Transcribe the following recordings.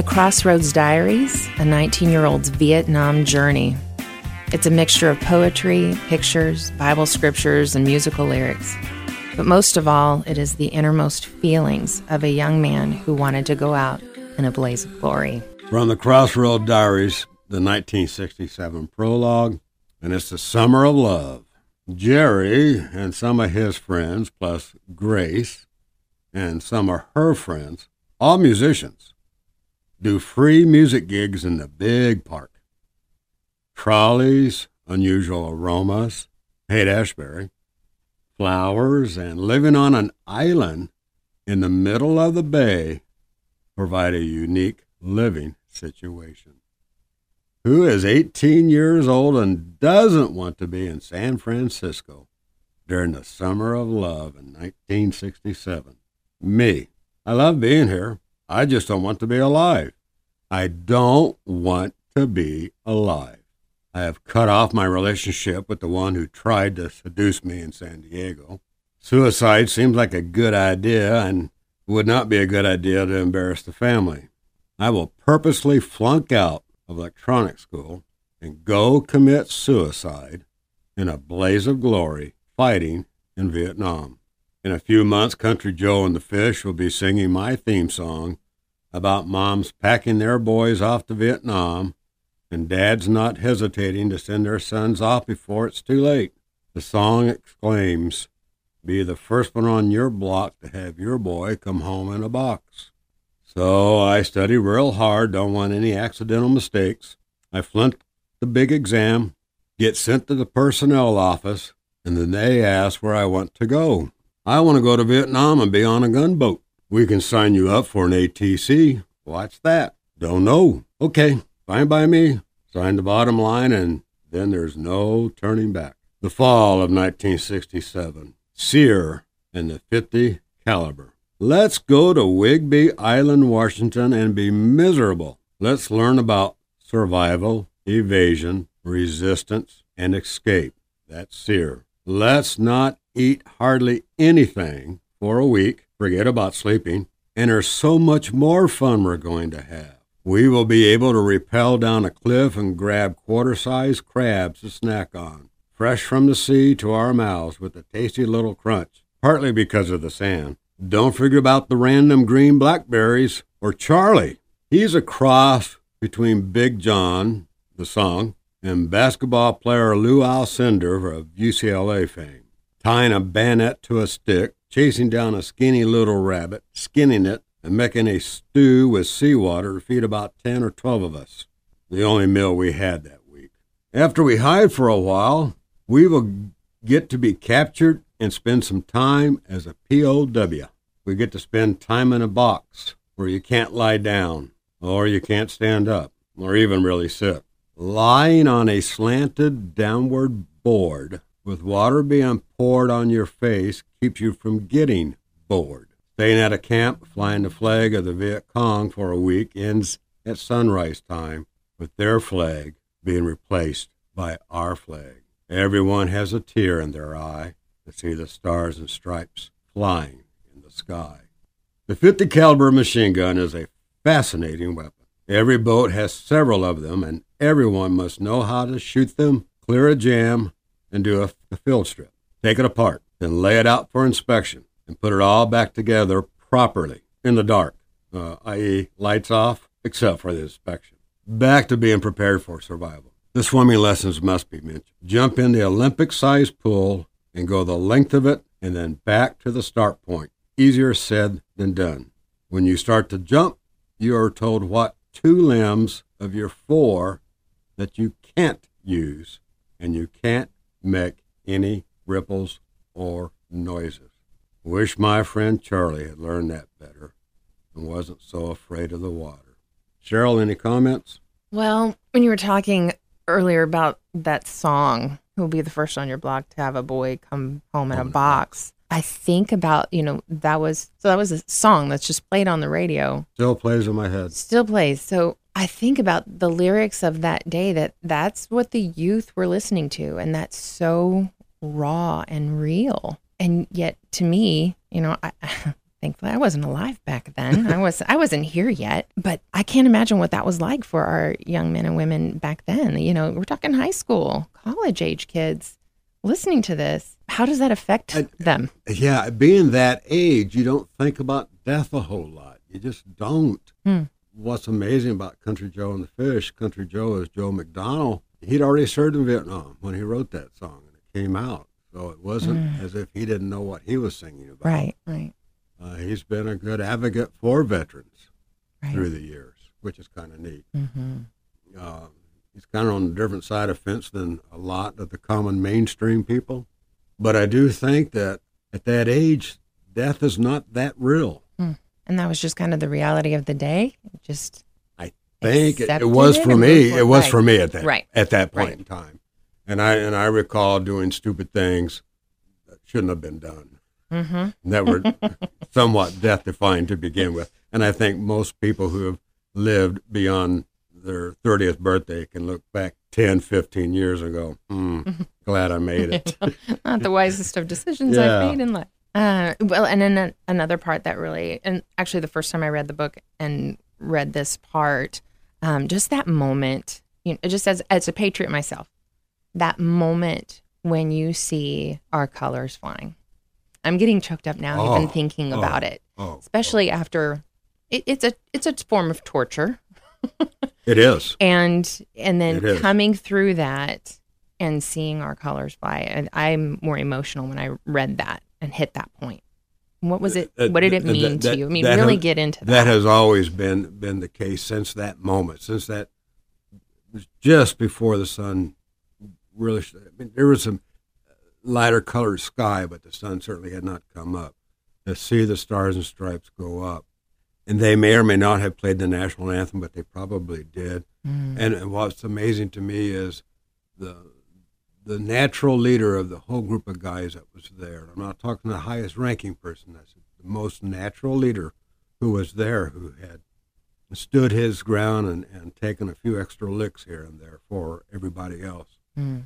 Crossroads Diaries, a 19-year-old's Vietnam journey. It's a mixture of poetry, pictures, Bible scriptures, and musical lyrics. But most of all, it is the innermost feelings of a young man who wanted to go out in a blaze of glory. From the Crossroads Diaries, the 1967 prologue, and it's the Summer of Love. Jerry and some of his friends, plus Grace and some of her friends, all musicians, do free music gigs in the big park. Trolleys, unusual aromas, Haight-Ashbury, flowers, and living on an island in the middle of the bay provide a unique living situation. Who is 18 years old and doesn't want to be in San Francisco during the Summer of Love in 1967? Me. I love being here. I just don't want to be alive. I don't want to be alive. I have cut off my relationship with the one who tried to seduce me in San Diego. Suicide seems like a good idea and would not be a good idea to embarrass the family. I will purposely flunk out of electronic school and go commit suicide in a blaze of glory fighting in Vietnam. In a few months, Country Joe and the Fish will be singing my theme song about moms packing their boys off to Vietnam and dads not hesitating to send their sons off before it's too late. The song exclaims, "Be the first one on your block to have your boy come home in a box." So I study real hard, don't want any accidental mistakes. I flunk the big exam, get sent to the personnel office, and then they ask where I want to go. I want to go to Vietnam and be on a gunboat. We can sign you up for an ATC. What's that? Don't know. Okay, fine by me. Sign the bottom line, and then there's no turning back. The fall of 1967. Sear and the 50 caliber. Let's go to Whidbey Island, Washington, and be miserable. Let's learn about survival, evasion, resistance, and escape. That's Sear. Let's not eat hardly anything for a week. Forget about sleeping. And there's so much more fun we're going to have. We will be able to rappel down a cliff and grab quarter-sized crabs to snack on, fresh from the sea to our mouths with a tasty little crunch, partly because of the sand. Don't forget about the random green blackberries or Charlie. He's a cross between Big John, the song, and basketball player Lou Alcindor of UCLA fame. Tying a bayonet to a stick, chasing down a skinny little rabbit, skinning it, and making a stew with seawater to feed about 10 or 12 of us. The only meal we had that week. After we hide for a while, we will get to be captured and spend some time as a POW. We get to spend time in a box where you can't lie down, or you can't stand up, or even really sit. Lying on a slanted downward board with water being poured on your face keeps you from getting bored. Staying at a camp, flying the flag of the Viet Cong for a week ends at sunrise time with their flag being replaced by our flag. Everyone has a tear in their eye to see the stars and stripes flying in the sky. The 50 caliber machine gun is a fascinating weapon. Every boat has several of them, and everyone must know how to shoot them, clear a jam, and do a field strip. Take it apart, then lay it out for inspection, and put it all back together properly in the dark, i.e. lights off, except for the inspection. Back to being prepared for survival. The swimming lessons must be mentioned. Jump in the Olympic-sized pool and go the length of it and then back to the start point. Easier said than done. When you start to jump, you are told what 2 limbs of your 4 that you can't use, and you can't make any ripples or noises. Wish my friend Charlie had learned that better and wasn't so afraid of the water. Cheryl, any comments? Well, when you were talking earlier about that song, "Who'll Be the First on Your Block to Have a Boy Come Home in a Box," I think about, that was a song that's just played on the radio. Still plays in my head. Still plays. So I think about the lyrics of that day, that's what the youth were listening to. And that's so raw and real. And yet to me, Thankfully, I wasn't alive back then. I wasn't here yet, but I can't imagine what that was like for our young men and women back then. You know, we're talking high school, college age kids listening to this. How does that affect them? Yeah, being that age, you don't think about death a whole lot. You just don't. What's amazing about Country Joe and the Fish, Country Joe is Joe McDonnell. He'd already served in Vietnam when he wrote that song, and it came out. So it wasn't as if he didn't know what he was singing about. Right. He's been a good advocate for veterans through the years, which is kind of neat. He's kind of on a different side of the fence than a lot of the common mainstream people. But I do think that at that age, death is not that real. And that was just kind of the reality of the day? I think it was for me. It was for me at that point in time. And I recall doing stupid things that shouldn't have been done. That were somewhat death-defying to begin with. And I think most people who have lived beyond their 30th birthday can look back 10, 15 years ago. Glad I made it. Not the wisest of decisions I've made in life. Well, and then another part that really, and actually the first time I read the book and read this part, just that moment, just as a patriot myself, that moment when you see our colors flying. I'm getting choked up now even thinking about it, especially after it's a form of torture. It is. And then coming through that and seeing our colors fly, and I'm more emotional when I read that and hit that point. What was it? What did it mean to you? I mean, really get into that. That has always been the case since that moment, since that was just before the sun really. I mean, there was some lighter colored sky, but the sun certainly had not come up. To see the Stars and Stripes go up, and they may or may not have played the national anthem, but they probably did. And what's amazing to me is the natural leader of the whole group of guys that was there. I'm not talking the highest ranking person. That's the most natural leader who was there, who had stood his ground and taken a few extra licks here and there for everybody else.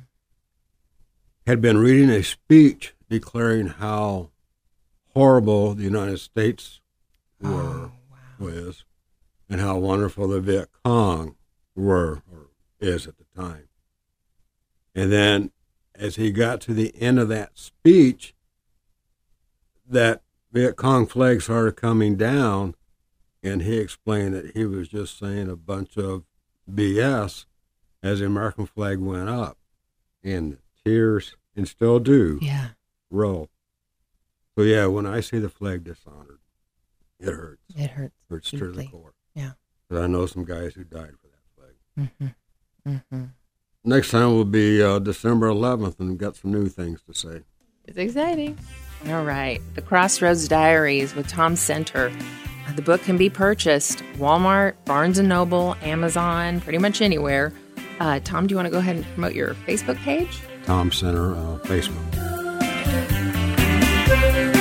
Had been reading a speech declaring how horrible the United States was, and how wonderful the Viet Cong were or is at the time. And then as he got to the end of that speech, that Viet Cong flag started coming down, and he explained that he was just saying a bunch of BS as the American flag went up. And tears, and still do, roll. So, when I see the flag dishonored, it hurts. It hurts. It hurts to the core. Yeah. But I know some guys who died for that flag. Next time will be December 11th, and we've got some new things to say. It's exciting. All right. The Crossroads Diaries with Tom Center. The book can be purchased Walmart, Barnes & Noble, Amazon, pretty much anywhere. Tom, do you want to go ahead and promote your Facebook page? Tom Center, Facebook.